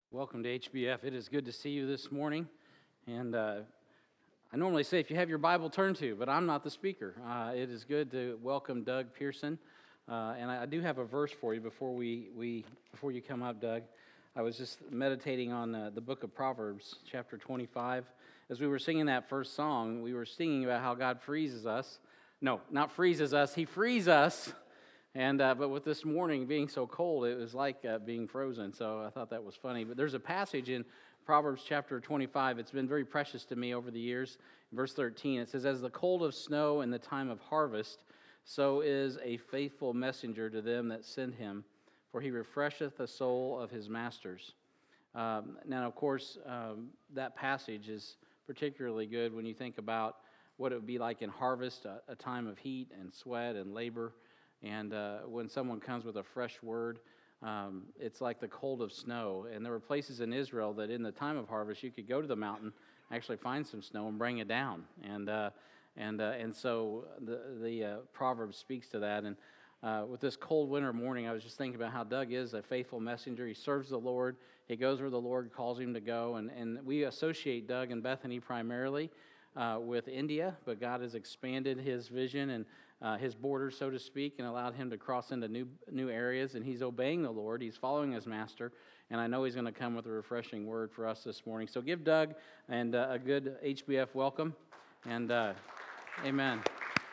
Welcome to HBF. It is good to see you this morning. And I normally say if you have your Bible, turn to, but I'm not the speaker. It is good to welcome Doug Pearson. And I do have a verse for you before before you come up, Doug. I was just meditating on the book of Proverbs, chapter 25. As we were singing that first song, we were singing about how God freezes us. No, not freezes us. He frees us. And but with this morning being so cold, it was like being frozen. So I thought that was funny. But there's a passage in Proverbs chapter 25. It's been very precious to me over the years. Verse 13, it says, "As the cold of snow in the time of harvest, so is a faithful messenger to them that send him, for he refresheth the soul of his masters." Now, of course, that passage is particularly good when you think about what it would be like in harvest, a time of heat and sweat and labor. And when someone comes with a fresh word, it's like the cold of snow. And there were places in Israel that in the time of harvest, you could go to the mountain, actually find some snow and bring it down. And so the Proverbs speaks to that. And with this cold winter morning, I was just thinking about how Doug is a faithful messenger. He serves the Lord. He goes where the Lord calls him to go. And we associate Doug and Bethany primarily with India, but God has expanded his vision and his borders, so to speak, and allowed him to cross into new areas, and he's obeying the Lord. He's following his master, and I know he's going to come with a refreshing word for us this morning. So give Doug and a good HBF welcome, and amen.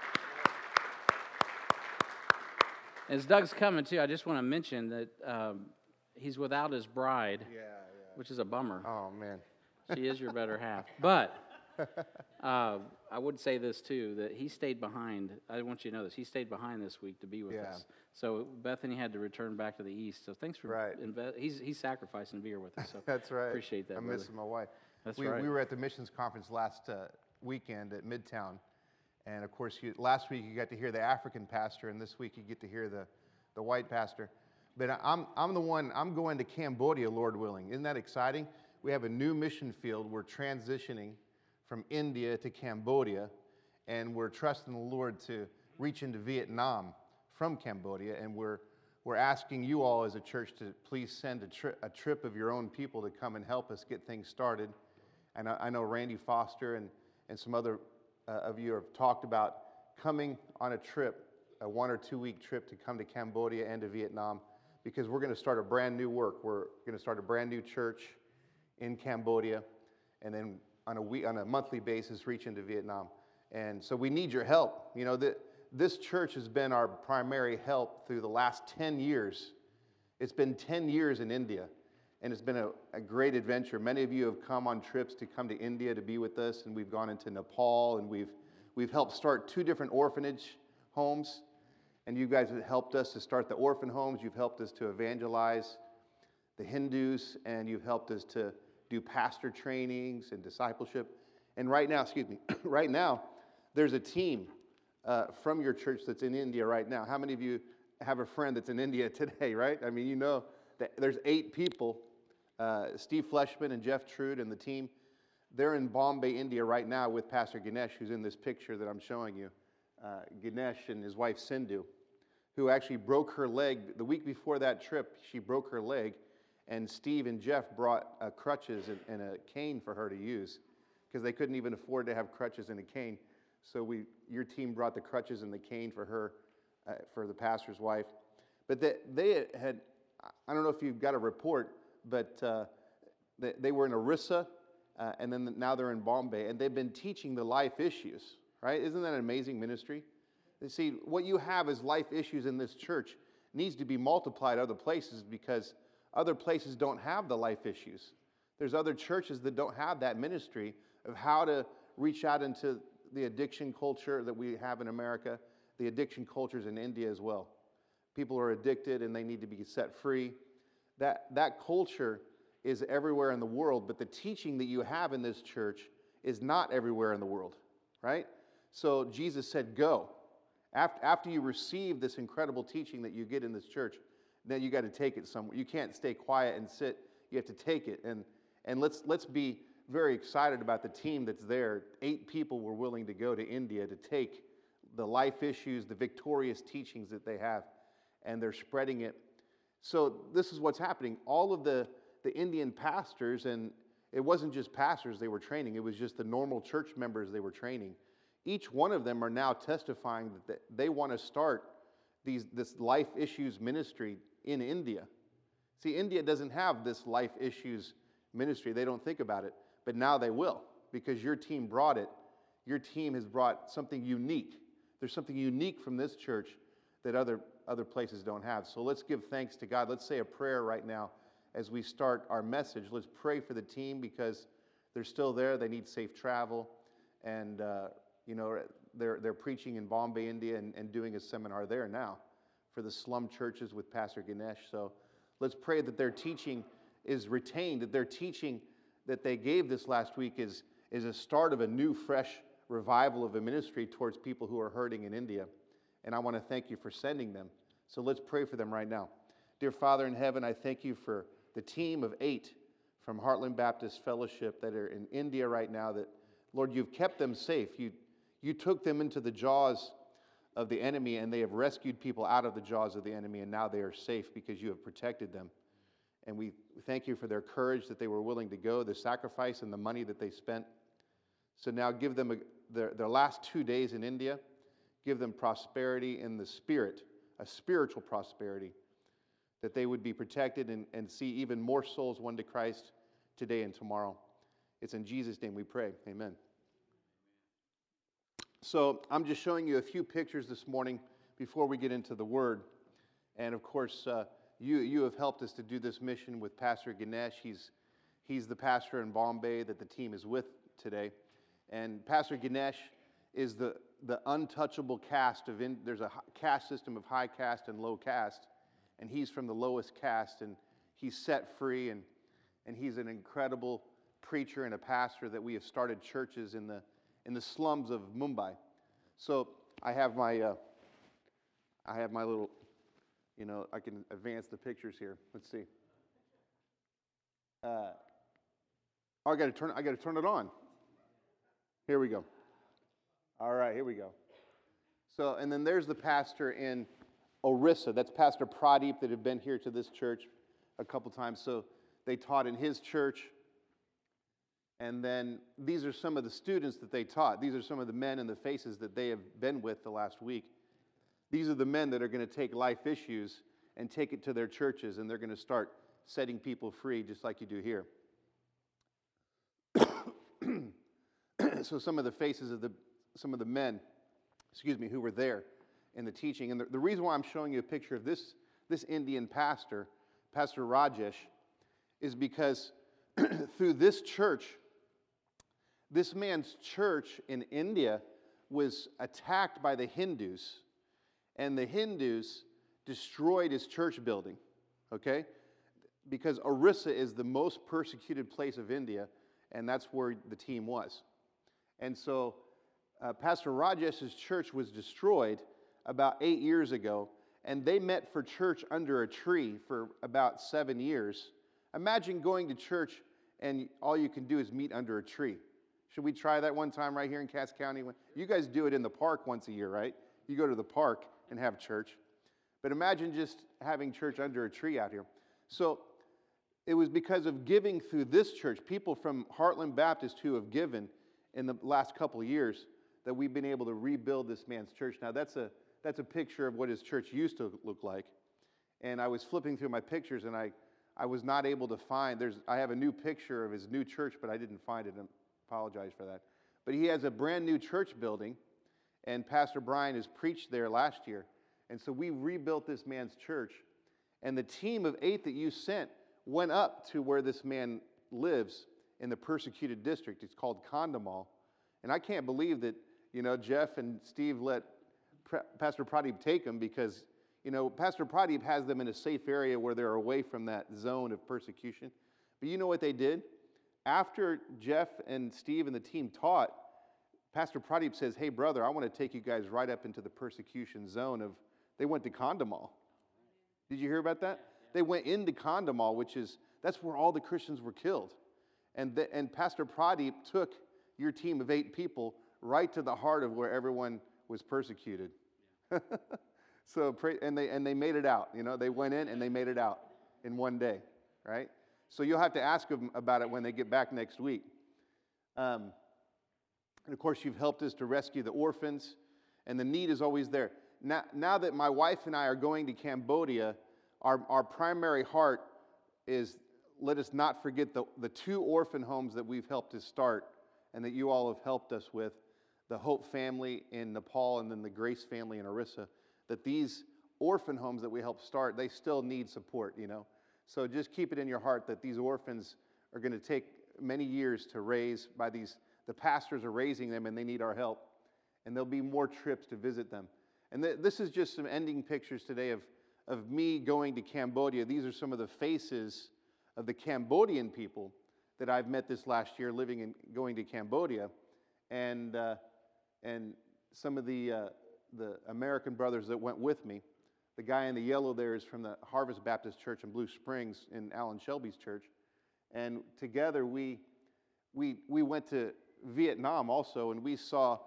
As Doug's coming, too, I just want to mention that he's without his bride, which is a bummer. Oh, man. She is your better half. But I would say this, too, that he stayed behind. I want you to know this. He stayed behind this week to be with us. So Bethany had to return back to the east. So thanks for he's sacrificing to be here with us. So That's right. Appreciate that, I'm brother. missing my wife. That's we right. We were at the missions conference last weekend at Midtown. And, of course, last week you got to hear the African pastor, and this week you get to hear the white pastor. But I'm going to Cambodia, Lord willing. Isn't that exciting? We have a new mission field. We're transitioning from India to Cambodia, and we're trusting the Lord to reach into Vietnam from Cambodia, and we're asking you all as a church to please send a trip of your own people to come and help us get things started. And I know Randy Foster and some other of you have talked about coming on a trip, a 1 or 2 week trip to come to Cambodia and to Vietnam, because we're going to start a brand new work. We're going to start a brand new church in Cambodia, and then on a monthly basis reach into Vietnam. And so we need your help. You know, this church has been our primary help through the last 10 years. It's been 10 years in India, and it's been a great adventure. Many of you have come on trips to come to India to be with us, and we've gone into Nepal, and we've helped start 2 different orphanage homes, and you guys have helped us to start the orphan homes. You've helped us to evangelize the Hindus, and you've helped us to do pastor trainings and discipleship. And right now, there's a team from your church that's in India right now. How many of you have a friend that's in India today, right? I mean, you know that there's 8 people, Steve Fleshman and Jeff Trude and the team. They're in Bombay, India right now with Pastor Ganesh, who's in this picture that I'm showing you. Ganesh and his wife Sindhu, who actually broke her leg. The week before that trip, she broke her leg, and Steve and Jeff brought crutches and a cane for her to use because they couldn't even afford to have crutches and a cane. So your team brought the crutches and the cane for her, for the pastor's wife. But they had, I don't know if you've got a report, but they were in Orissa, and then now they're in Bombay, and they've been teaching the life issues, right? Isn't that an amazing ministry? You see, what you have as life issues in this church needs to be multiplied other places, because other places don't have the life issues. There's other churches that don't have that ministry of how to reach out into the addiction culture that we have in America, the addiction cultures in India as well. People are addicted and they need to be set free. That culture is everywhere in the world, but the teaching that you have in this church is not everywhere in the world, right? So Jesus said, go. After you receive this incredible teaching that you get in this church, then you got to take it somewhere. You can't stay quiet and sit. You have to take it. And let's be very excited about the team that's there. 8 people were willing to go to India to take the life issues, the victorious teachings that they have, and they're spreading it. So this is what's happening. All of the the Indian pastors, and it wasn't just pastors they were training, it was just the normal church members they were training. Each one of them are now testifying that they want to start this life issues ministry in India. See, India doesn't have this life issues ministry. They don't think about it, but now they will, because your team brought it. Your team has brought something unique. There's something unique from this church that other places don't have. So let's give thanks to God. Let's say a prayer right now as we start our message. Let's pray for the team because they're still there. They need safe travel. And, they're preaching in Bombay, India, and doing a seminar there now for the slum churches with Pastor Ganesh. So let's pray that their teaching is retained, that their teaching that they gave this last week is a start of a new, fresh revival of a ministry towards people who are hurting in India. And I want to thank you for sending them. So let's pray for them right now. Dear Father in heaven, I thank you for the team of 8 from Heartland Baptist Fellowship that are in India right now, that, Lord, you've kept them safe. You took them into the jaws of the enemy, and they have rescued people out of the jaws of the enemy, and now they are safe because you have protected them. And we thank you for their courage that they were willing to go, the sacrifice and the money that they spent. So now give them their last 2 days in India. Give them prosperity in the spirit, a spiritual prosperity, that they would be protected and see even more souls won to Christ today and tomorrow. It's in Jesus' name we pray. Amen. So I'm just showing you a few pictures this morning before we get into the Word. And of course, you have helped us to do this mission with Pastor Ganesh. He's the pastor in Bombay that the team is with today. And Pastor Ganesh is the untouchable caste of, there's a caste system of high caste and low caste. And he's from the lowest caste, and he's set free, and he's an incredible preacher and a pastor that we have started churches in the slums of Mumbai. So I have my little, I can advance the pictures here. Let's see. I got to turn it on. Here we go. All right, here we go. So, and then there's the pastor in Orissa. That's Pastor Pradeep that have been here to this church a couple times. So they taught in his church. And then these are some of the students that they taught. These are some of the men and the faces that they have been with the last week. These are the men that are going to take life issues and take it to their churches, and they're going to start setting people free just like you do here. So some of the faces of some of the men, who were there in the teaching. And the reason why I'm showing you a picture of this Indian pastor, Pastor Rajesh, is because through this church, this man's church in India was attacked by the Hindus, and the Hindus destroyed his church building, okay? Because Orissa is the most persecuted place of India, and that's where the team was. And so Pastor Rajesh's church was destroyed about 8 years ago, and they met for church under a tree for about 7 years. Imagine going to church and all you can do is meet under a tree. Should we try that one time right here in Cass County? You guys do it in the park once a year, right? You go to the park and have church. But imagine just having church under a tree out here. So it was because of giving through this church, people from Heartland Baptist who have given in the last couple of years, that we've been able to rebuild this man's church. Now that's a picture of what his church used to look like. And I was flipping through my pictures, and I was not able to find, I have a new picture of his new church, but I didn't find it, and I apologize for that. But he has a brand new church building, and Pastor Brian has preached there last year. And so we rebuilt this man's church, and the team of 8 that you sent went up to where this man lives in the persecuted district. It's called Kandhamal. And I can't believe that, Jeff and Steve let Pastor Pradeep take them, because Pastor Pradeep has them in a safe area where they're away from that zone of persecution. But you know what they did? After Jeff and Steve and the team taught, Pastor Pradeep says, hey, brother, I want to take you guys right up into the persecution zone of, they went to Kandhamal. Did you hear about that? They went into Kandhamal, that's where all the Christians were killed. And Pastor Pradeep took your team of 8 people right to the heart of where everyone was persecuted. So, and they made it out. They went in and they made it out in one day, right? So you'll have to ask them about it when they get back next week. And of course, you've helped us to rescue the orphans, and the need is always there. Now that my wife and I are going to Cambodia, our primary heart is, let us not forget the 2 orphan homes that we've helped to start and that you all have helped us with, the Hope family in Nepal and then the Grace family in Orissa, that these orphan homes that we helped start, they still need support, you know. So just keep it in your heart that these orphans are going to take many years to raise by the pastors are raising them and they need our help. And there'll be more trips to visit them. And this is just some ending pictures today of me going to Cambodia. These are some of the faces of the Cambodian people that I've met this last year living and going to Cambodia. And some of the American brothers that went with me. The guy in the yellow there is from the Harvest Baptist Church in Blue Springs in Alan Shelby's church. And together we went to Vietnam also, and we saw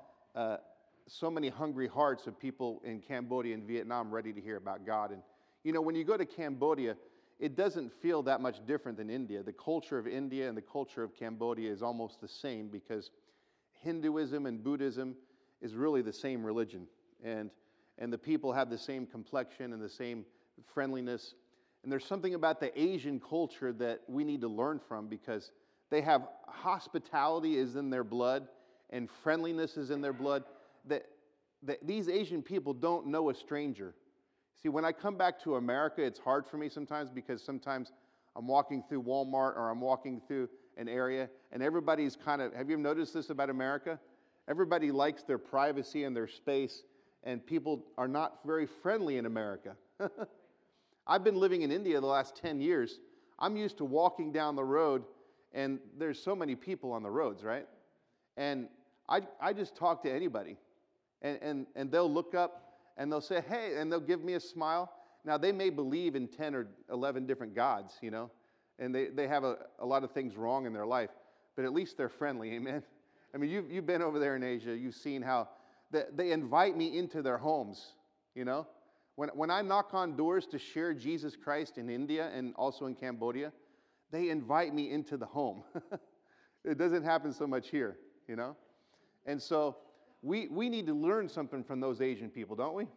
so many hungry hearts of people in Cambodia and Vietnam ready to hear about God. And, you know, when you go to Cambodia, it doesn't feel that much different than India. The culture of India and the culture of Cambodia is almost the same because Hinduism and Buddhism is really the same religion. And the people have the same complexion and the same friendliness. And there's something about the Asian culture that we need to learn from because they have hospitality is in their blood and friendliness is in their blood. That these Asian people don't know a stranger. See, when I come back to America, it's hard for me sometimes because sometimes I'm walking through Walmart or I'm walking through an area and everybody's kind of, have you ever noticed this about America? Everybody likes their privacy and their space, and people are not very friendly in America. I've been living in India the last 10 years. I'm used to walking down the road, and there's so many people on the roads, right? And I just talk to anybody, and they'll look up, and they'll say, hey, and they'll give me a smile. Now, they may believe in 10 or 11 different gods, you know, and they have a lot of things wrong in their life, but at least they're friendly, amen? I mean, you've been over there in Asia. You've seen how they invite me into their homes, you know? When I knock on doors to share Jesus Christ in India and also in Cambodia, they invite me into the home. It doesn't happen so much here, you know? And so we need to learn something from those Asian people, don't we?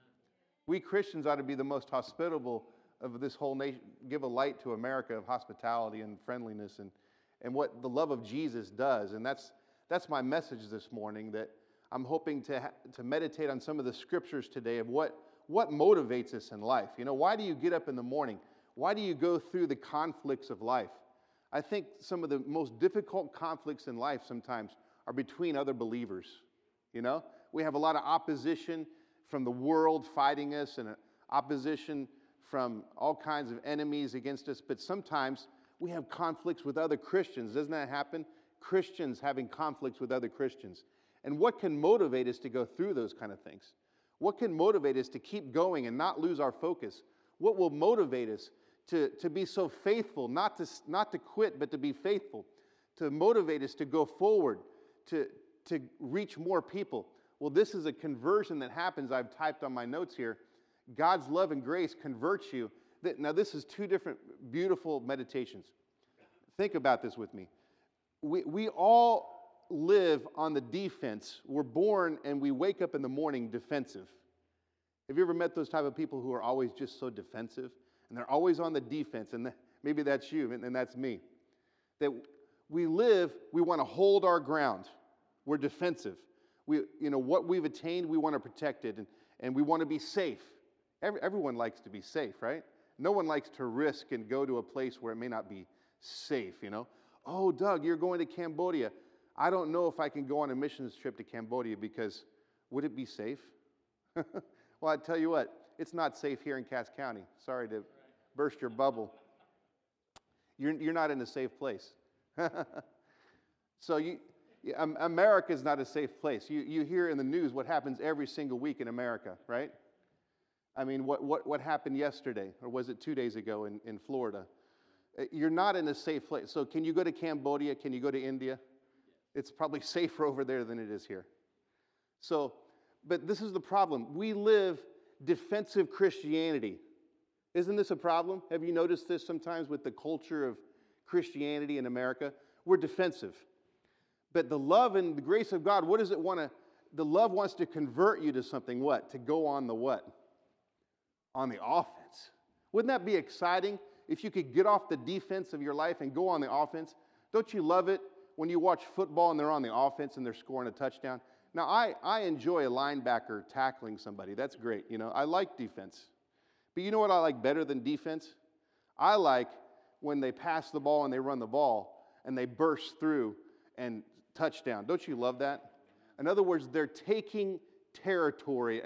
We Christians ought to be the most hospitable of this whole nation, give a light to America of hospitality and friendliness and what the love of Jesus does. And that's my message this morning, that I'm hoping to meditate on some of the scriptures today of what motivates us in life. You know, why do you get up in the morning? Why do you go through the conflicts of life? I think some of the most difficult conflicts in life sometimes are between other believers. You know, we have a lot of opposition from the world fighting us and opposition from all kinds of enemies against us, but sometimes we have conflicts with other Christians. Doesn't that happen? Christians having conflicts with other Christians. And what can motivate us to go through those kind of things? What can motivate us to keep going and not lose our focus? What will motivate us to be so faithful, not to quit, but to be faithful, to motivate us to go forward, to reach more people? Well, this is a conversion that happens. I've typed on my notes here. God's love and grace converts you. Now, this is 2 different beautiful meditations. Think about this with me. We all live on the defense. We're born and we wake up in the morning defensive. Have you ever met those type of people who are always just so defensive? And they're always on the defense, and maybe that's you, and that's me. That we want to hold our ground. We're defensive. What we've attained, we want to protect it, and we want to be safe. Everyone likes to be safe, right? No one likes to risk and go to a place where it may not be safe, you know. Oh, Doug, you're going to Cambodia. I don't know if I can go on a missions trip to Cambodia because would it be safe? Well, I tell you what, it's not safe here in Cass County. Sorry to burst your bubble. You're not in a safe place. So America is not a safe place. You hear in the news what happens every single week in America, right? I mean, what happened yesterday, or was it 2 days ago in Florida? You're not in a safe place. So can you go to Cambodia? Can you go to India? It's probably safer over there than it is here. So, but this is the problem. We live defensive Christianity. Isn't this a problem? Have you noticed this sometimes with the culture Christianity in America. We're defensive. But the love and the grace of God, what does it want to, the love wants to convert you to something what? To go on the what? On the offense. Wouldn't that be exciting if you could get off the defense of your life and go on the offense? Don't you love it when you watch football and they're on the offense and they're scoring a touchdown? Now, I enjoy a linebacker tackling somebody. That's great. You know, I like defense. But you know what I like better than defense? I like when they pass the ball and they run the ball and they burst through and touchdown. Don't you love that? In other words, they're taking territory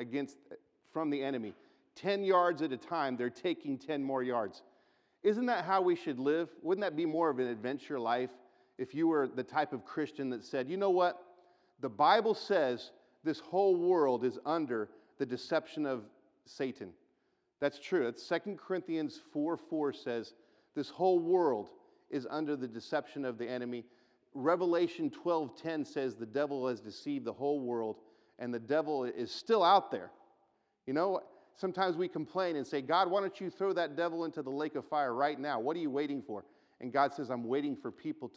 from the enemy. 10 yards at a time, they're taking 10 more yards. Isn't that how we should live? Wouldn't that be more of an adventure life if you were the type of Christian that said, you know what? The Bible says this whole world is under the deception of Satan. That's true. It's 2 Corinthians 4:4 says this whole world is under the deception of the enemy. Revelation 12:10 says the devil has deceived the whole world, and the devil is still out there. You know, sometimes we complain and say, God, why don't you throw that devil into the lake of fire right now? What are you waiting for? And God says, I'm waiting for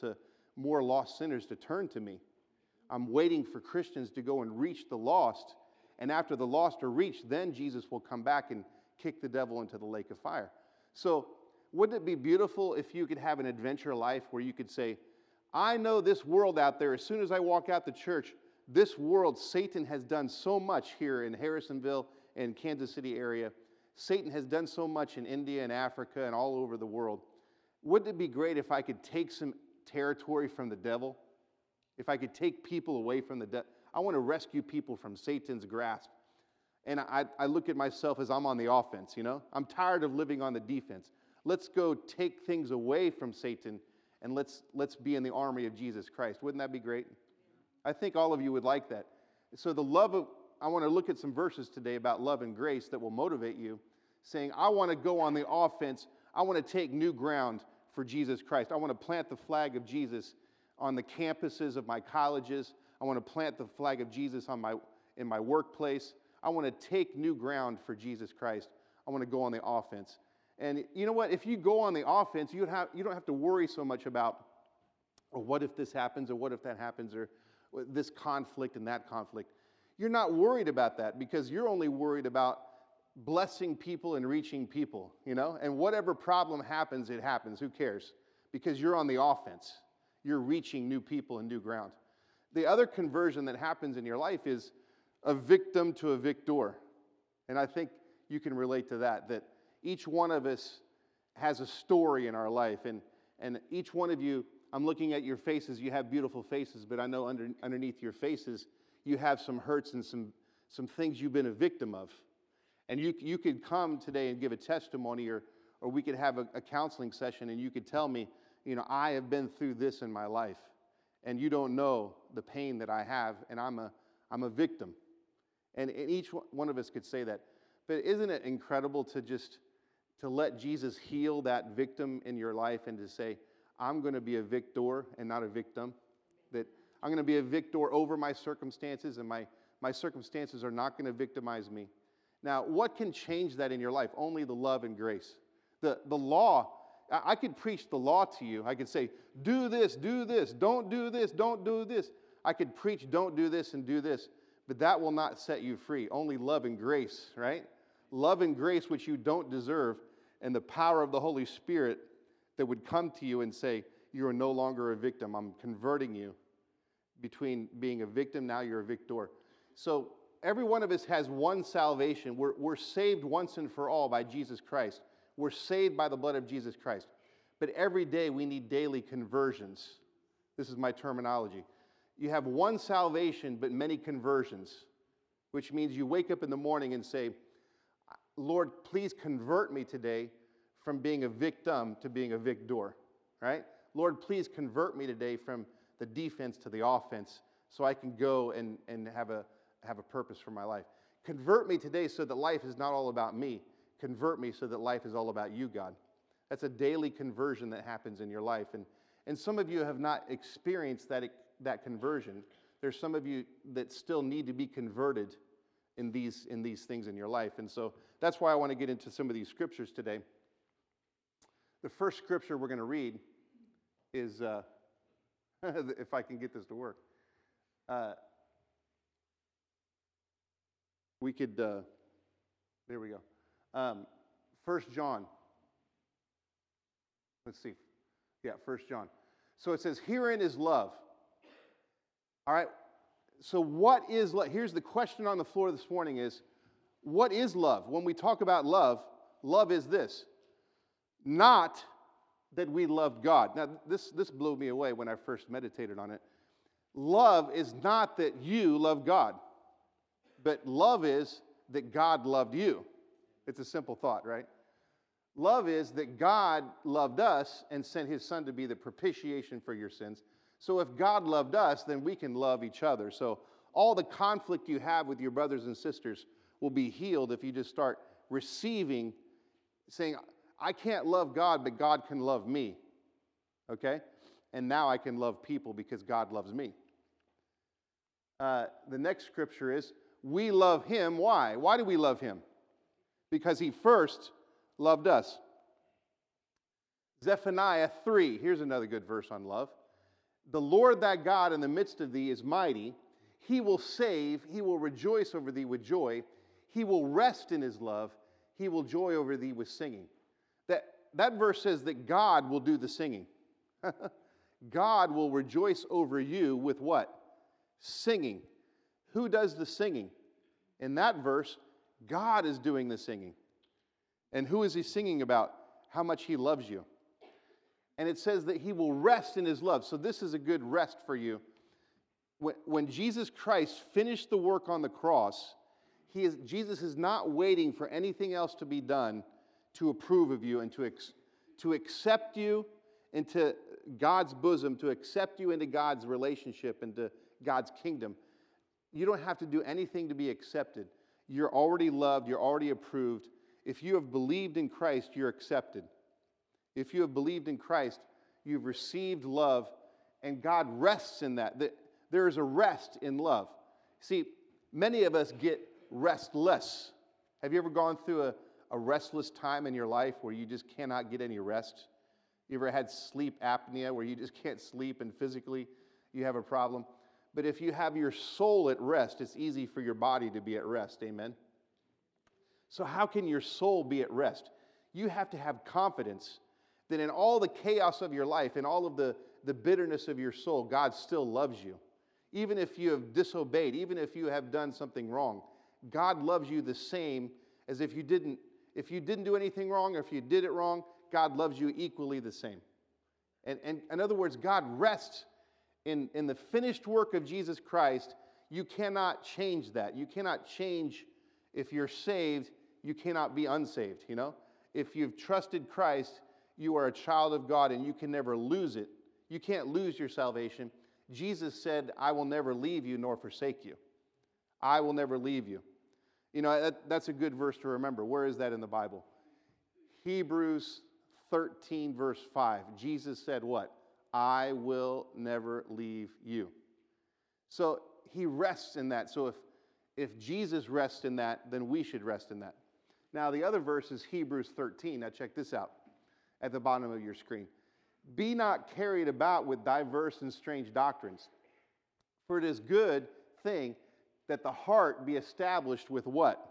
more lost sinners to turn to me. I'm waiting for Christians to go and reach the lost, and after the lost are reached, then Jesus will come back and kick the devil into the lake of fire. So wouldn't it be beautiful if you could have an adventure life where you could say, I know this world out there, as soon as I walk out the church, this world, Satan has done so much here in Harrisonville and Kansas City area. Satan has done so much in India and Africa and all over the world. Wouldn't it be great if I could take some territory from the devil? If I could take people away from the devil? I want to rescue people from Satan's grasp. And I look at myself as I'm on the offense, you know? I'm tired of living on the defense. Let's go take things away from Satan and let's be in the army of Jesus Christ. Wouldn't that be great? I think all of you would like that. So I want to look at some verses today about love and grace that will motivate you, saying, I want to go on the offense. I want to take new ground for Jesus Christ. I want to plant the flag of Jesus on the campuses of my colleges. I want to plant the flag of Jesus in my workplace. I want to take new ground for Jesus Christ. I want to go on the offense. And you know what? If you go on the offense, you don't have to worry so much about, or what if this happens, or what if that happens, or this conflict and that conflict. You're not worried about that because you're only worried about blessing people and reaching people, you know? And whatever problem happens, it happens. Who cares? Because you're on the offense. You're reaching new people and new ground. The other conversion that happens in your life is a victim to a victor. And I think you can relate to that each one of us has a story in our life. And each one of you, I'm looking at your faces, you have beautiful faces, but I know underneath your faces, you have some hurts and some things you've been a victim of. And you could come today and give a testimony, or we could have a counseling session, and you could tell me, you know, I have been through this in my life, and you don't know the pain that I have, and I'm a victim. And each one of us could say that. But isn't it incredible to let Jesus heal that victim in your life and to say, I'm going to be a victor and not a victim? That I'm going to be a victor over my circumstances, and my circumstances are not going to victimize me. Now, what can change that in your life? Only the love and grace. The law, I could preach the law to you. I could say, do this, don't do this, don't do this. I could preach, don't do this and do this. But that will not set you free. Only love and grace, right? Love and grace which you don't deserve, and the power of the Holy Spirit that would come to you and say, you are no longer a victim. I'm converting you. Between being a victim, now you're a victor. So every one of us has one salvation. We're saved once and for all by Jesus Christ. We're saved by the blood of Jesus Christ. But every day we need daily conversions. This is my terminology. You have one salvation, but many conversions, which means you wake up in the morning and say, Lord, please convert me today from being a victim to being a victor, right? Lord, please convert me today from the defense to the offense so I can go and have a purpose for my life. Convert me today so that life is not all about me. Convert me so that life is all about you, God. That's a daily conversion that happens in your life. And some of you have not experienced that conversion. There's some of you that still need to be converted in these things in your life. And so that's why I want to get into some of these scriptures today. The first scripture we're going to read is, if I can get this to work, we could, there we go. 1 John. Let's see. Yeah, 1 John. So it says, herein is love. All right. So what is love? Here's the question on the floor this morning is, what is love? When we talk about love, love is this. Not that we loved God. Now, this blew me away when I first meditated on it. Love is not that you love God, but love is that God loved you. It's a simple thought, right? Love is that God loved us and sent his son to be the propitiation for your sins. So if God loved us, then we can love each other. So all the conflict you have with your brothers and sisters will be healed if you just start receiving, saying, I can't love God, but God can love me. Okay? And now I can love people because God loves me. The next scripture is, we love him. Why? Why do we love him? Because he first loved us. Zephaniah 3. Here's another good verse on love. The Lord thy God in the midst of thee is mighty. He will save. He will rejoice over thee with joy. He will rest in his love. He will joy over thee with singing. That verse says that God will do the singing. God will rejoice over you with what? Singing. Who does the singing? In that verse, God is doing the singing. And who is he singing about? How much he loves you. And it says that he will rest in his love. So this is a good rest for you. When Jesus Christ finished the work on the cross, Jesus is not waiting for anything else to be done to approve of you and to accept you into God's bosom, to accept you into God's relationship, into God's kingdom. You don't have to do anything to be accepted. You're already loved. You're already approved. If you have believed in Christ, you're accepted. If you have believed in Christ, you've received love, and God rests in that. There is a rest in love. See, many of us get restless. Have you ever gone through a restless time in your life where you just cannot get any rest? You ever had sleep apnea where you just can't sleep and physically you have a problem? But if you have your soul at rest, it's easy for your body to be at rest. Amen? So how can your soul be at rest? You have to have confidence that in all the chaos of your life, in all of the bitterness of your soul, God still loves you. Even if you have disobeyed, even if you have done something wrong, God loves you the same as if you didn't do anything wrong, or if you did it wrong, God loves you equally the same. And in other words, God rests in the finished work of Jesus Christ. You cannot change that. You cannot change if you're saved, you cannot be unsaved, you know? If you've trusted Christ, you are a child of God and you can never lose it. You can't lose your salvation. Jesus said, I will never leave you nor forsake you. I will never leave you. You know, that's a good verse to remember. Where is that in the Bible? Hebrews 13, verse 5. Jesus said what? I will never leave you. So he rests in that. So if Jesus rests in that, then we should rest in that. Now, the other verse is Hebrews 13. Now, check this out at the bottom of your screen. Be not carried about with diverse and strange doctrines, for it is good thing that the heart be established with what?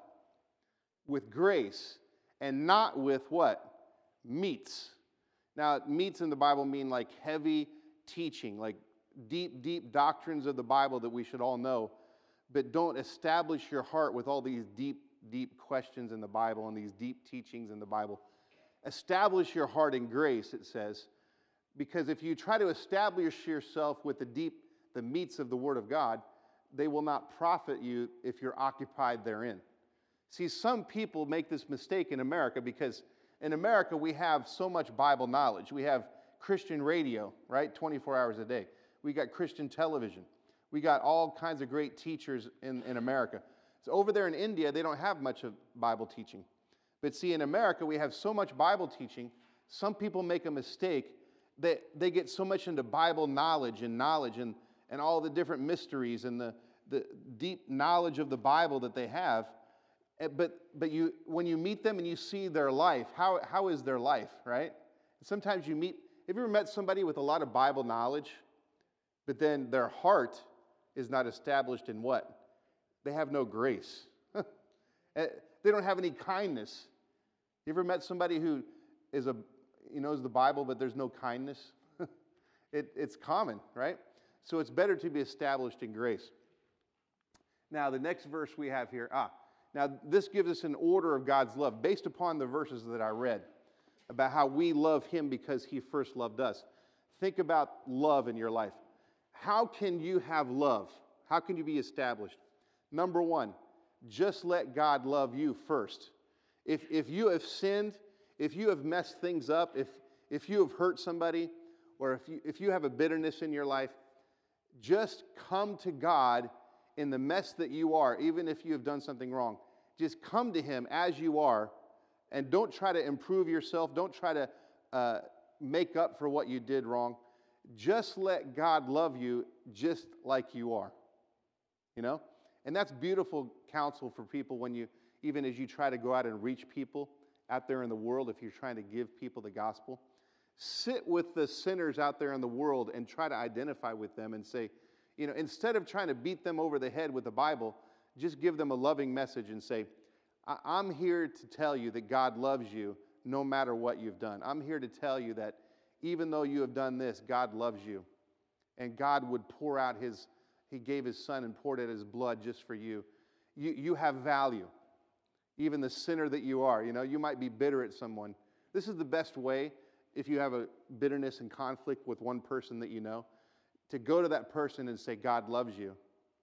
With grace, and not with what? Meats. Now, meats in the Bible mean like heavy teaching, like deep, deep doctrines of the Bible that we should all know, but don't establish your heart with all these deep, deep questions in the Bible and these deep teachings in the Bible. Establish your heart in grace, it says, because if you try to establish yourself with the meats of the Word of God, they will not profit you if you're occupied therein. See, some people make this mistake in America because in America we have so much Bible knowledge. We have Christian radio, right, 24 hours a day. We got Christian television. We got all kinds of great teachers in America. So over there in India, they don't have much of Bible teaching. But see, in America, we have so much Bible teaching, some people make a mistake that they get so much into Bible knowledge and all the different mysteries and the deep knowledge of the Bible that they have. But when you meet them and you see their life, how is their life, right? Sometimes you meet, Have you ever met somebody with a lot of Bible knowledge, but then their heart is not established in what? They have no grace. They don't have any kindness. You ever met somebody who knows the Bible, but there's no kindness? It's common, right? So it's better to be established in grace. Now, the next verse we have here, now this gives us an order of God's love based upon the verses that I read about how we love Him because He first loved us. Think about love in your life. How can you have love? How can you be established? Number one, just let God love you first. If you have sinned, if you have messed things up, if you have hurt somebody, or if you have a bitterness in your life, just come to God in the mess that you are, even if you have done something wrong. Just come to Him as you are, and don't try to improve yourself. Don't try to make up for what you did wrong. Just let God love you just like you are. You know? And that's beautiful counsel for people even as you try to go out and reach people out there in the world, if you're trying to give people the gospel. Sit with the sinners out there in the world and try to identify with them and say, instead of trying to beat them over the head with the Bible, just give them a loving message and say, I'm here to tell you that God loves you no matter what you've done. I'm here to tell you that even though you have done this, God loves you. And God would pour out He gave His Son and poured out His blood just for you. You have value. Even the sinner that you are, you might be bitter at someone. This is the best way, if you have a bitterness and conflict with one person that you know, to go to that person and say, God loves you,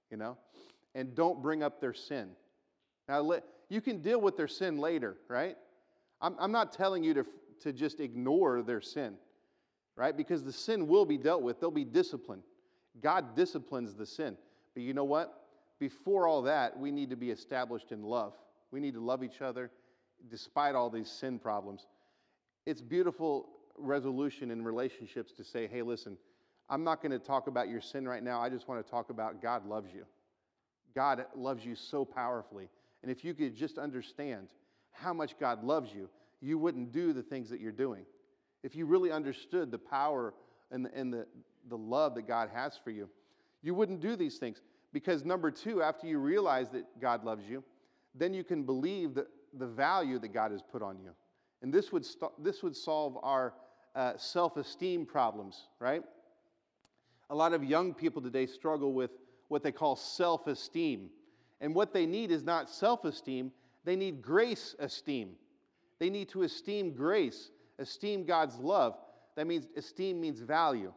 and don't bring up their sin. Now, you can deal with their sin later, right? I'm not telling you to just ignore their sin, right? Because the sin will be dealt with. There'll be discipline. God disciplines the sin. But you know what? Before all that, we need to be established in love. We need to love each other despite all these sin problems. It's beautiful resolution in relationships to say, hey, listen, I'm not going to talk about your sin right now. I just want to talk about God loves you. God loves you so powerfully. And if you could just understand how much God loves you, you wouldn't do the things that you're doing. If you really understood the power and the love that God has for you, you wouldn't do these things. Because number two, after you realize that God loves you, then you can believe the value that God has put on you. And this would solve our self-esteem problems, right? A lot of young people today struggle with what they call self-esteem. And what they need is not self-esteem, they need grace esteem. They need to esteem grace, esteem God's love. That means esteem means value.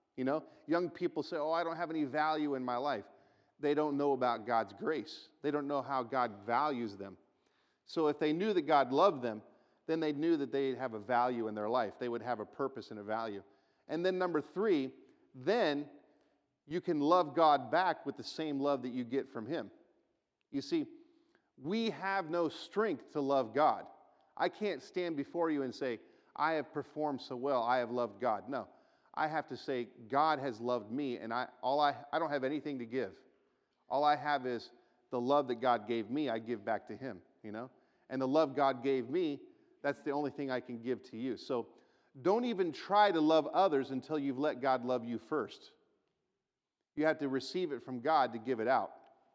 Young people say, I don't have any value in my life. They don't know about God's grace. They don't know how God values them. So if they knew that God loved them, then they knew that they'd have a value in their life. They would have a purpose and a value. And then number three, then you can love God back with the same love that you get from Him. You see, we have no strength to love God. I can't stand before you and say, I have performed so well, I have loved God. No, I have to say, God has loved me, and I don't have anything to give. All I have is the love that God gave me, I give back to Him, And the love God gave me, that's the only thing I can give to you. So don't even try to love others until you've let God love you first. You have to receive it from God to give it out.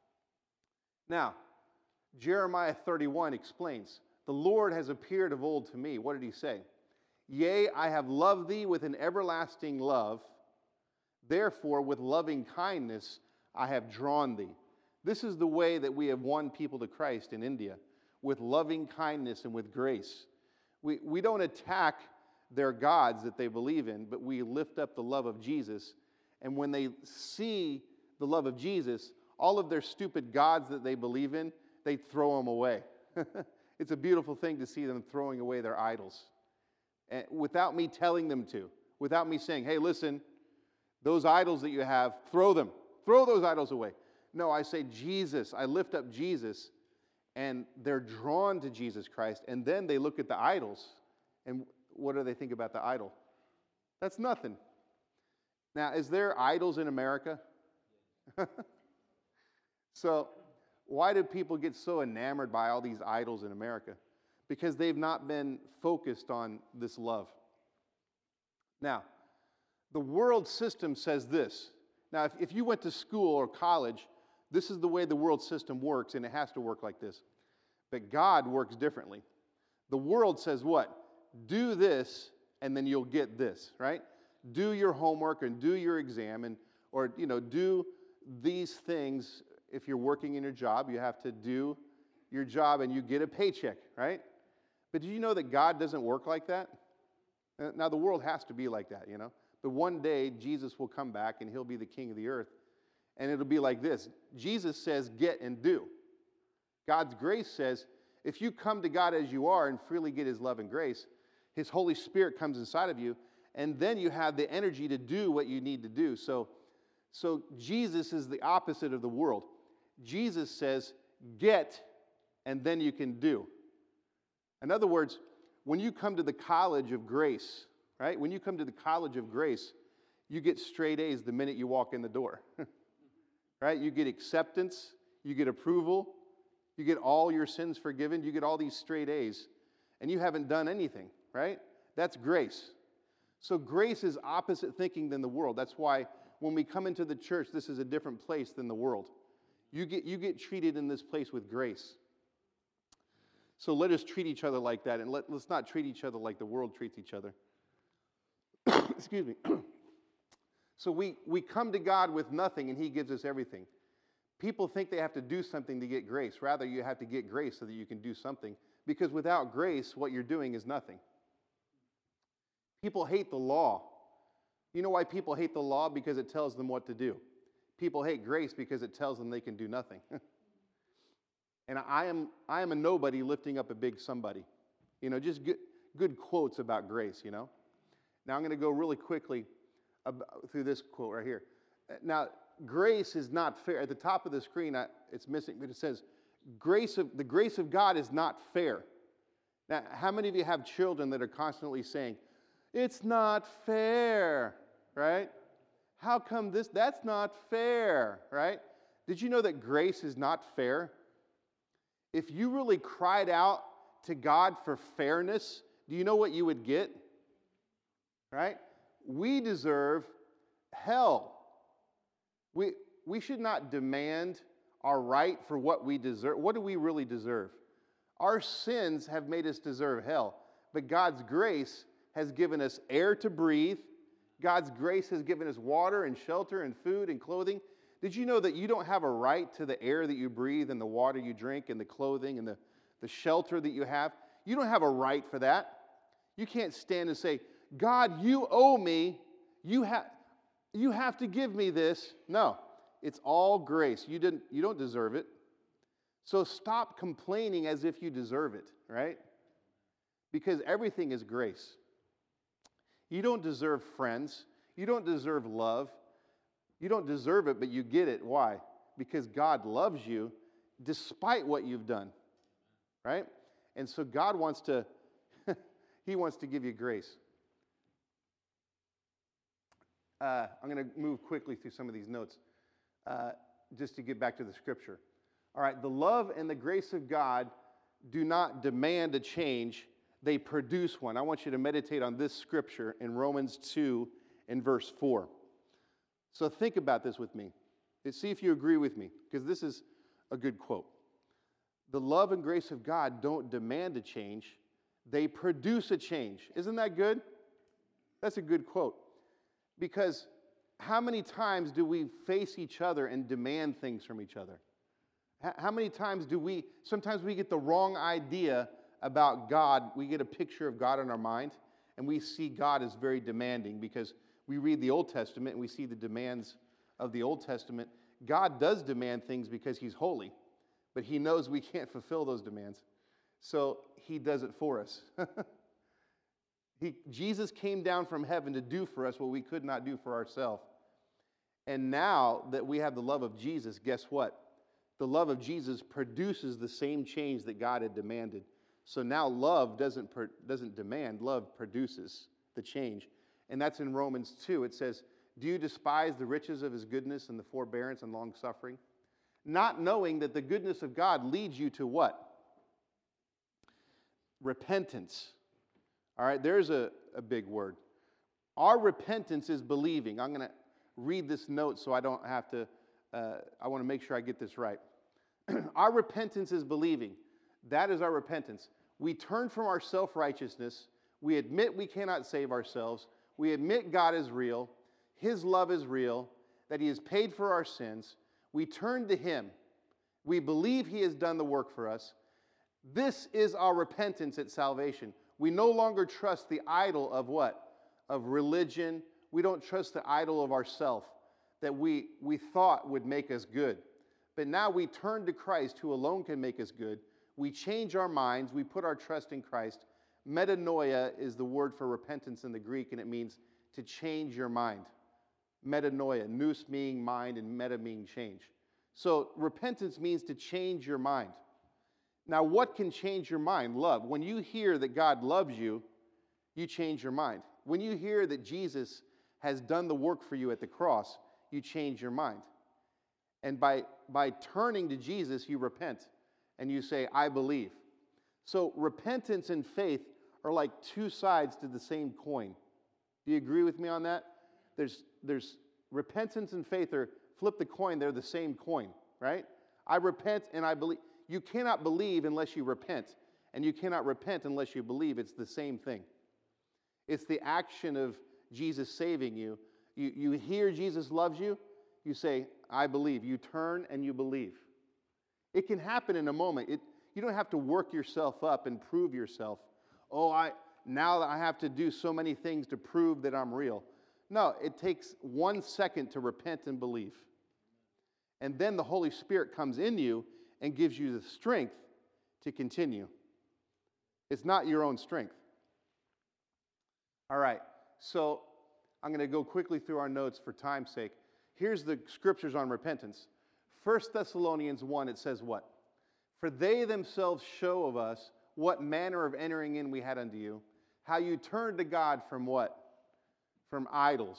Now, Jeremiah 31 explains, the Lord has appeared of old to me. What did He say? Yea, I have loved thee with an everlasting love. Therefore, with loving kindness, I have drawn thee. This is the way that we have won people to Christ in India, with loving kindness and with grace. We don't attack their gods that they believe in, but we lift up the love of Jesus. And when they see the love of Jesus, all of their stupid gods that they believe in, they throw them away. It's a beautiful thing to see them throwing away their idols. And without me telling them to, without me saying, hey, listen, those idols that you have, throw them. Throw those idols away. No, I say Jesus. I lift up Jesus, and they're drawn to Jesus Christ, and then they look at the idols, and what do they think about the idol? That's nothing. Now, is there idols in America? So, why do people get so enamored by all these idols in America? Because they've not been focused on this love. Now, the world system says this. Now, if you went to school or college, this is the way the world system works, and it has to work like this. But God works differently. The world says what? Do this, and then you'll get this, right? Do your homework and do your exam, or do these things. If you're working in your job, you have to do your job, and you get a paycheck, right? But do you know that God doesn't work like that? Now, the world has to be like that, But one day, Jesus will come back, and he'll be the king of the earth. And it'll be like this. Jesus says, get and do. God's grace says, if you come to God as you are and freely get his love and grace, his Holy Spirit comes inside of you, and then you have the energy to do what you need to do. So Jesus is the opposite of the world. Jesus says, get, and then you can do. In other words, when you come to the college of grace, right? When you come to the college of grace, you get straight A's the minute you walk in the door. Right? You get acceptance, you get approval, you get all your sins forgiven, you get all these straight A's, and you haven't done anything, right? That's grace. So grace is opposite thinking than the world. That's why when we come into the church, this is a different place than the world. You get treated in this place with grace. So let us treat each other like that, and let's not treat each other like the world treats each other. Excuse me. So we come to God with nothing, and he gives us everything. People think they have to do something to get grace. Rather, you have to get grace so that you can do something. Because without grace, what you're doing is nothing. People hate the law. You know why people hate the law? Because it tells them what to do. People hate grace because it tells them they can do nothing. And I am a nobody lifting up a big somebody. Just good quotes about grace, Now I'm going to go really quickly through this quote right here. Now, grace is not fair. At the top of the screen, it's missing, but it says, the grace of God is not fair. Now, how many of you have children that are constantly saying, it's not fair, right? How come that's not fair, right? Did you know that grace is not fair? If you really cried out to God for fairness, do you know what you would get? Right? We deserve hell. We should not demand our right for what we deserve. What do we really deserve? Our sins have made us deserve hell, but God's grace has given us air to breathe. God's grace has given us water and shelter and food and clothing. Did you know that you don't have a right to the air that you breathe and the water you drink and the clothing and the shelter that you have? You don't have a right for that. You can't stand and say, God, you owe me. You have to give me this. No, it's all grace. You don't deserve it. So stop complaining as if you deserve it, right? Because everything is grace. You don't deserve friends. You don't deserve love. You don't deserve it, but you get it. Why? Because God loves you despite what you've done, right? And so God wants to, he wants to give you grace. I'm going to move quickly through some of these notes just to get back to the scripture. All right, the love and the grace of God do not demand a change. They produce one. I want you to meditate on this scripture in Romans 2 and verse 4. So think about this with me. See if you agree with me, because this is a good quote. The love and grace of God don't demand a change. They produce a change. Isn't that good? That's a good quote. Because how many times do we face each other and demand things from each other? How many times sometimes we get the wrong idea about God. We get a picture of God in our mind, and we see God as very demanding because we read the Old Testament and we see the demands of the Old Testament. God does demand things because he's holy, but he knows we can't fulfill those demands. So he does it for us. Jesus came down from heaven to do for us what we could not do for ourselves. And now that we have the love of Jesus, guess what? The love of Jesus produces the same change that God had demanded. So now love doesn't demand, love produces the change. And that's in Romans 2. It says, do you despise the riches of his goodness and the forbearance and long suffering? Not knowing that the goodness of God leads you to what? Repentance. All right, there's a big word. Our repentance is believing. I'm going to read this note so I don't have to, I want to make sure I get this right. Our repentance is believing. That is our repentance. We turn from our self-righteousness. We admit we cannot save ourselves. We admit God is real. His love is real, that He has paid for our sins. We turn to Him. We believe He has done the work for us. This is our repentance at salvation. We no longer trust the idol of what? Of religion. We don't trust the idol of ourself that we thought would make us good. But now we turn to Christ, who alone can make us good. We change our minds. We put our trust in Christ. Metanoia is the word for repentance in the Greek, and it means to change your mind. Metanoia, nous meaning mind and meta meaning change. So repentance means to change your mind. Now, what can change your mind? Love. When you hear that God loves you, you change your mind. When you hear that Jesus has done the work for you at the cross, you change your mind. And by turning to Jesus, you repent and you say, I believe. So repentance and faith are like two sides to the same coin. Do you agree with me on that? There's repentance and faith are flip the coin, they're the same coin, right? I repent and I believe. You cannot believe unless you repent, and you cannot repent unless you believe. It's the same thing. It's the action of Jesus saving you. You hear Jesus loves you, you say, I believe. You turn and you believe. It can happen in a moment. You don't have to work yourself up and prove yourself. Now that I have to do so many things to prove that I'm real. No, it takes 1 second to repent and believe. And then the Holy Spirit comes in you and gives you the strength to continue. It's not your own strength. All right, so I'm going to go quickly through our notes for time's sake. Here's the scriptures on repentance. 1 Thessalonians 1, it says what? For they themselves show of us what manner of entering in we had unto you, how you turned to God from what? From idols.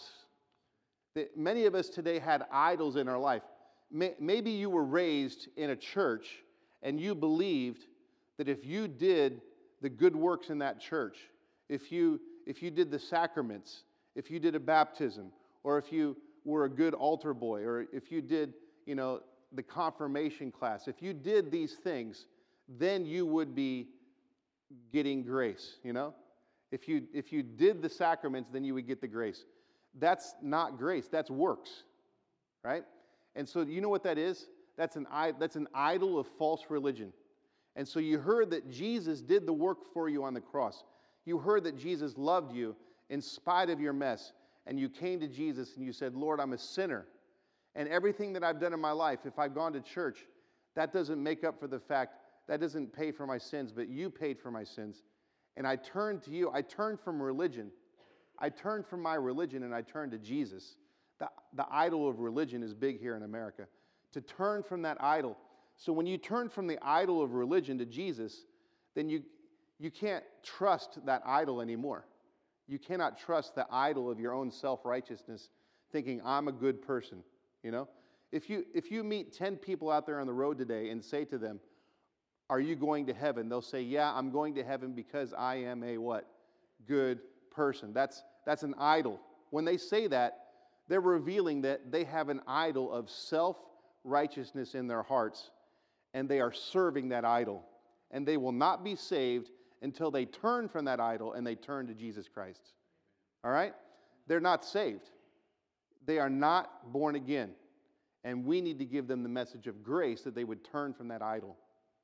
Many of us today had idols in our life. Maybe you were raised in a church and you believed that if you did the good works in that church, if you did the sacraments, if you did a baptism, or if you were a good altar boy, or if you did, the confirmation class, if you did these things, then you would be getting grace, If you did the sacraments, then you would get the grace. That's not grace, that's works, right? And so you know what that is? That's an idol of false religion. And so you heard that Jesus did the work for you on the cross. You heard that Jesus loved you in spite of your mess. And you came to Jesus and you said, Lord, I'm a sinner. And everything that I've done in my life, if I've gone to church, that doesn't make up for the fact, that doesn't pay for my sins, but you paid for my sins. And I turned to you. I turned from religion. I turned from my religion and I turned to Jesus. The idol of religion is big here in America. To turn from that idol. So when you turn from the idol of religion to Jesus, then you can't trust that idol anymore. You cannot trust the idol of your own self-righteousness, thinking, I'm a good person, If you meet 10 people out there on the road today and say to them, are you going to heaven? They'll say, yeah, I'm going to heaven because I am a what? Good person. That's an idol. When they say that, they're revealing that they have an idol of self-righteousness in their hearts, and they are serving that idol. And they will not be saved until they turn from that idol and they turn to Jesus Christ. All right? They're not saved. They are not born again. And we need to give them the message of grace that they would turn from that idol.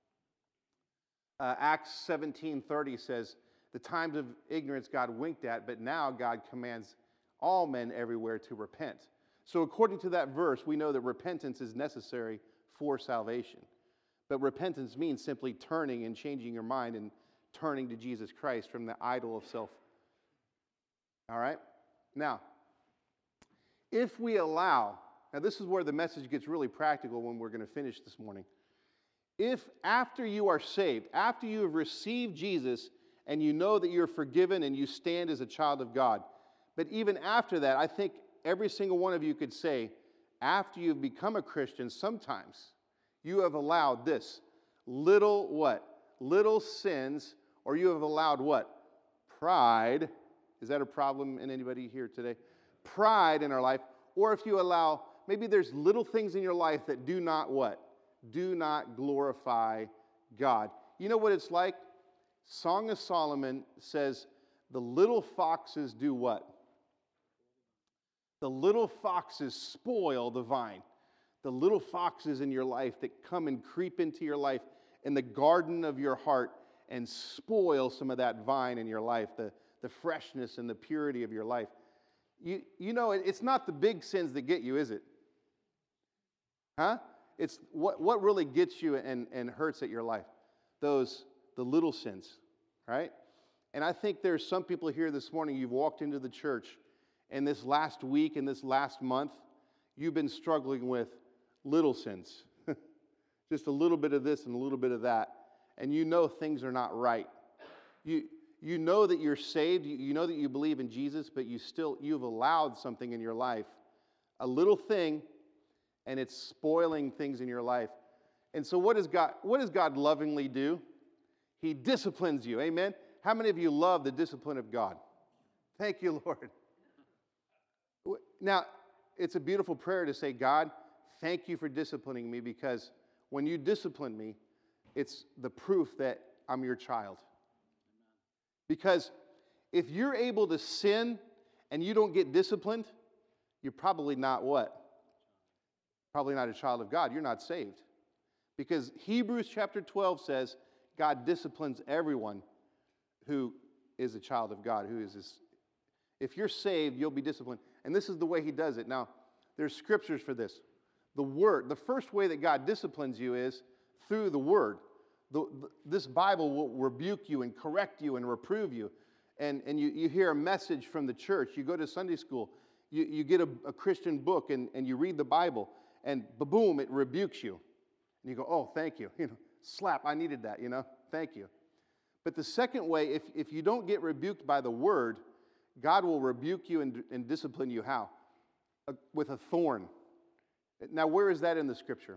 Acts 17:30 says, the times of ignorance God winked at, but now God commands all men everywhere to repent. So according to that verse, we know that repentance is necessary for salvation. But repentance means simply turning and changing your mind and turning to Jesus Christ from the idol of self. All right? Now, if we allow, now this is where the message gets really practical when we're going to finish this morning. If after you are saved, after you have received Jesus and you know that you're forgiven and you stand as a child of God, but even after that, I think every single one of you could say, after you've become a Christian, sometimes you have allowed this little what? Little sins, or you have allowed what? Pride Is that a problem in anybody here today? Pride in our life, or if you allow, maybe there's little things in your life that do not what? Do not glorify God. You know what it's like? Song of Solomon says, the little foxes do what? The little foxes spoil the vine. The little foxes in your life that come and creep into your life in the garden of your heart and spoil some of that vine in your life, the freshness and the purity of your life. You know, it's not the big sins that get you, is it? Huh? It's what really gets you and hurts at your life. The little sins, right? And I think there's some people here this morning, you've walked into the church, and this last week and this last month, you've been struggling with little sins. Just a little bit of this and a little bit of that. And you know things are not right. You know that you're saved, you know that you believe in Jesus, but you've allowed something in your life, a little thing, and it's spoiling things in your life. And so what does God lovingly do? He disciplines you. Amen? How many of you love the discipline of God? Thank you, Lord. Now, it's a beautiful prayer to say, God, thank you for disciplining me, because when you discipline me, it's the proof that I'm your child. Because if you're able to sin and you don't get disciplined, you're probably not what? Probably not a child of God. You're not saved. Because Hebrews chapter 12 says God disciplines everyone who is a child of God, who is his. If you're saved, you'll be disciplined. And this is the way he does it. Now, there's scriptures for this. The first way that God disciplines you is through the Word. This Bible will rebuke you and correct you and reprove you. And you hear a message from the church. You go to Sunday school. You get a Christian book and you read the Bible. And boom, it rebukes you. And you go, oh, thank you. Slap, I needed that, Thank you. But the second way, if you don't get rebuked by the Word, God will rebuke you and discipline you how? With a thorn. Now, where is that in the Scripture?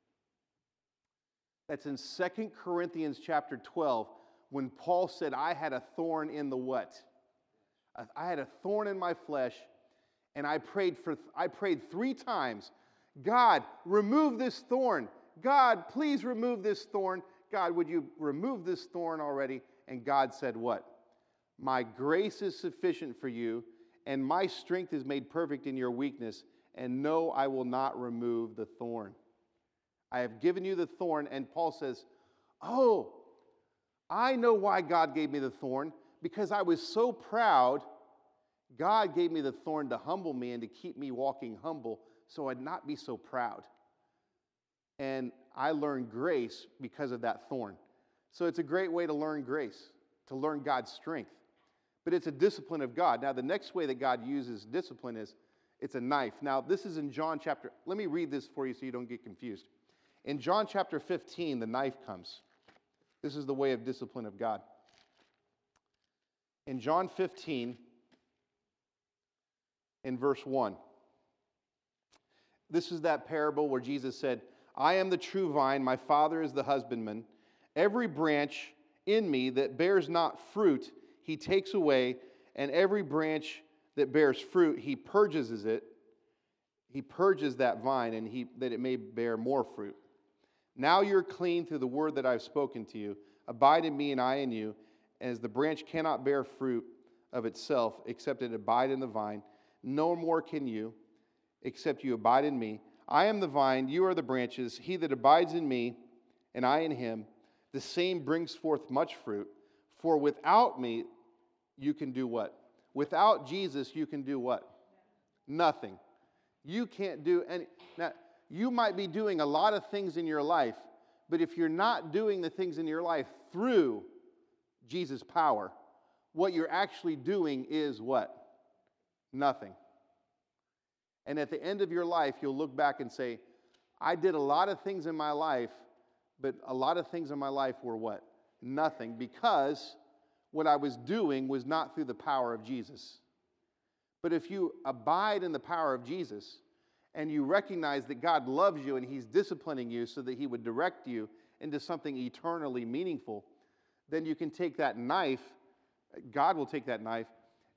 That's in 2 Corinthians chapter 12, when Paul said, I had a thorn in the what? I had a thorn in my flesh, and I prayed 3 times, God, remove this thorn. God, please remove this thorn. God, would you remove this thorn already? And God said what? My grace is sufficient for you, and my strength is made perfect in your weakness, and no, I will not remove the thorn. I have given you the thorn, and Paul says, oh, I know why God gave me the thorn, because I was so proud. God gave me the thorn to humble me and to keep me walking humble so I'd not be so proud. And I learned grace because of that thorn. So it's a great way to learn grace, to learn God's strength. But it's a discipline of God. Now, the next way that God uses discipline is it's a knife. Now, this is in John chapter, let me read this for you so you don't get confused. In John chapter 15, the knife comes. This is the way of discipline of God. In John 15, in verse 1, this is that parable where Jesus said, I am the true vine, my Father is the husbandman. Every branch in me that bears not fruit, he takes away, and every branch that bears fruit, he purges it. He purges that vine, and that it may bear more fruit. Now you're clean through the word that I've spoken to you. Abide in me, and I in you. As the branch cannot bear fruit of itself, except it abide in the vine, no more can you, except you abide in me. I am the vine, you are the branches. He that abides in me, and I in him, the same brings forth much fruit. For without me, you can do what? Without Jesus, you can do what? Nothing. You can't do any. Now, you might be doing a lot of things in your life, but if you're not doing the things in your life through Jesus' power, what you're actually doing is what? Nothing. And at the end of your life, you'll look back and say, I did a lot of things in my life, but a lot of things in my life were what? Nothing, because what I was doing was not through the power of Jesus. But if you abide in the power of Jesus, and you recognize that God loves you and he's disciplining you so that he would direct you into something eternally meaningful, then you can take that knife, God will take that knife,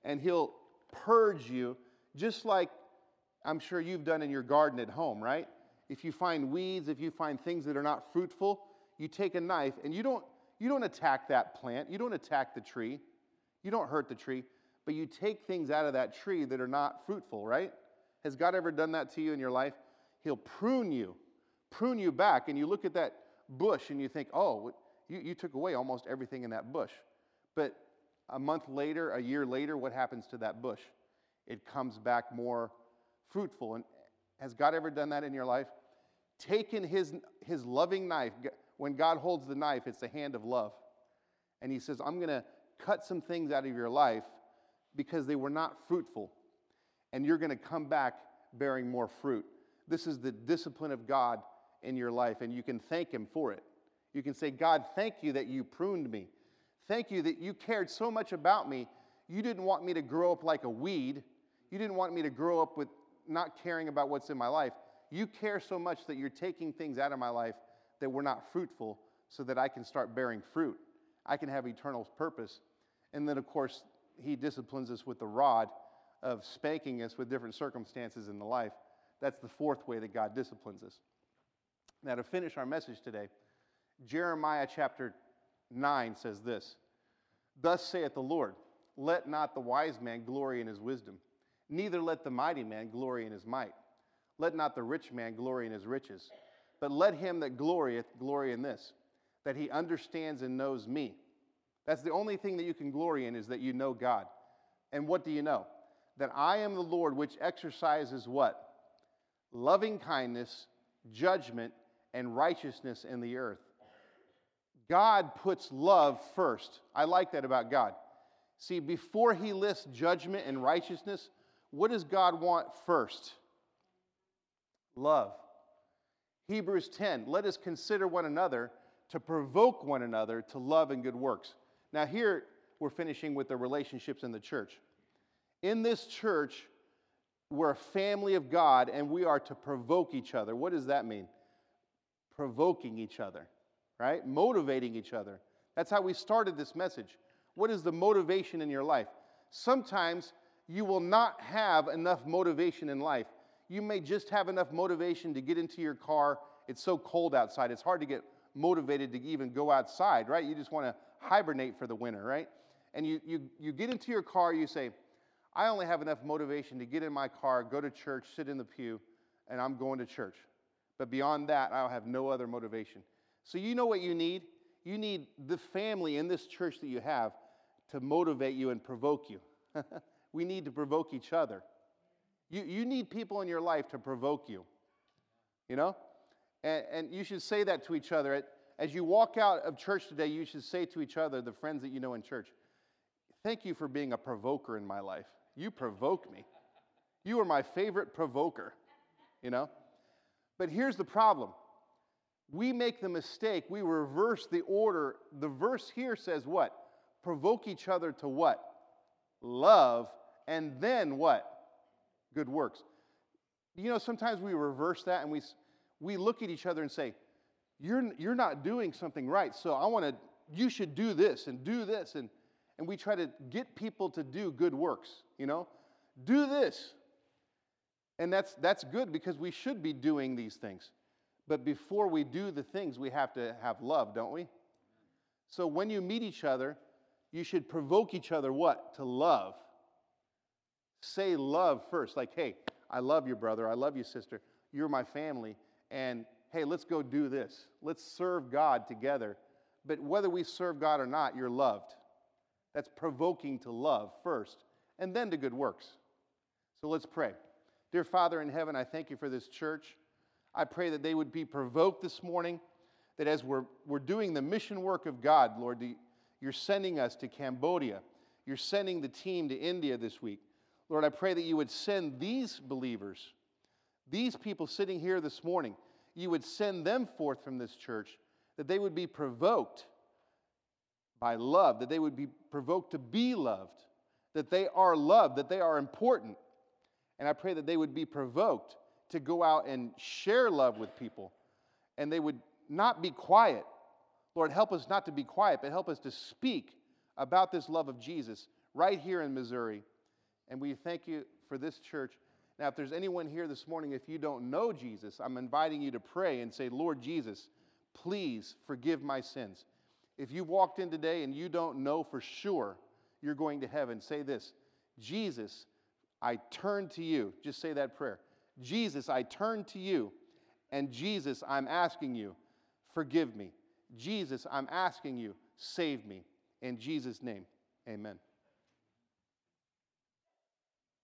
and He'll purge you, just like I'm sure you've done in your garden at home, right? If you find weeds, if you find things that are not fruitful, you take a knife and you don't attack that plant, you don't attack the tree, you don't hurt the tree, but you take things out of that tree that are not fruitful, right? Has God ever done that to you in your life? He'll prune you back, and you look at that bush and you think, oh, you took away almost everything in that bush. But a month later, a year later, what happens to that bush? It comes back more fruitful. And has God ever done that in your life? Taken his loving knife. When God holds the knife, it's the hand of love. And He says, I'm going to cut some things out of your life because they were not fruitful. And you're going to come back bearing more fruit. This is the discipline of God in your life, and you can thank Him for it. You can say, God, thank you that you pruned me. Thank you that you cared so much about me. You didn't want me to grow up like a weed. You didn't want me to grow up with not caring about what's in my life. You care so much that you're taking things out of my life that were not fruitful so that I can start bearing fruit. I can have eternal purpose. And then, of course, He disciplines us with the rod of spanking us with different circumstances in the life. That's the fourth way that God disciplines us. Now, to finish our message today, Jeremiah chapter 9 says this, Thus saith the Lord, let not the wise man glory in his wisdom, neither let the mighty man glory in his might. Let not the rich man glory in his riches, but let him that glorieth glory in this, that he understands and knows me. That's the only thing that you can glory in, is that you know God. And what do you know? That I am the Lord which exercises what? Loving kindness, judgment, and righteousness in the earth. God puts love first. I like that about God. See, before He lists judgment and righteousness, what does God want first? Love. Hebrews 10, let us consider one another to provoke one another to love and good works. Now here, we're finishing with the relationships in the church. In this church, we're a family of God, and we are to provoke each other. What does that mean? Provoking each other, right? Motivating each other. That's how we started this message. What is the motivation in your life? Sometimes you will not have enough motivation in life. You may just have enough motivation to get into your car. It's so cold outside. It's hard to get motivated to even go outside, right? You just want to hibernate for the winter, right? And you get into your car, you say, I only have enough motivation to get in my car, go to church, sit in the pew, and I'm going to church. But beyond that, I'll have no other motivation. So you know what you need? You need the family in this church that you have to motivate you and provoke you. We need to provoke each other. You need people in your life to provoke you, you know? And you should say that to each other. As you walk out of church today, you should say to each other, the friends that you know in church, thank you for being a provoker in my life. You provoke me. You are my favorite provoker, you know? But here's the problem. We make the mistake. We reverse the order. The verse here says what? Provoke each other to what? Love, and then what? Good works. You know, sometimes we reverse that, and we look at each other and say, you're not doing something right, so you should do this, and we try to get people to do good works, you know? Do this. And that's good, because we should be doing these things. But before we do the things, we have to have love, don't we? So when you meet each other, you should provoke each other what? To love. Say love first. Like, hey, I love you, brother. I love you, sister. You're my family. And hey, let's go do this. Let's serve God together. But whether we serve God or not, you're loved. That's provoking to love first, and then to good works. So let's pray. Dear Father in heaven, I thank you for this church. I pray that they would be provoked this morning, that as we're doing the mission work of God, Lord, you're sending us to Cambodia. You're sending the team to India this week. Lord, I pray that you would send these believers, these people sitting here this morning, you would send them forth from this church, that they would be provoked by love, that they would be provoked to be loved, that they are loved, that they are important. And I pray that they would be provoked to go out and share love with people, and they would not be quiet. Lord, help us not to be quiet, but help us to speak about this love of Jesus right here in Missouri And we thank you for this church. Now, if there's anyone here this morning, if you don't know Jesus, I'm inviting you to pray and say, Lord Jesus, please forgive my sins. If you walked in today and you don't know for sure you're going to heaven, say this: Jesus, I turn to you. Just say that prayer. Jesus, I turn to you. And Jesus, I'm asking you, forgive me. Jesus, I'm asking you, save me. In Jesus' name, amen.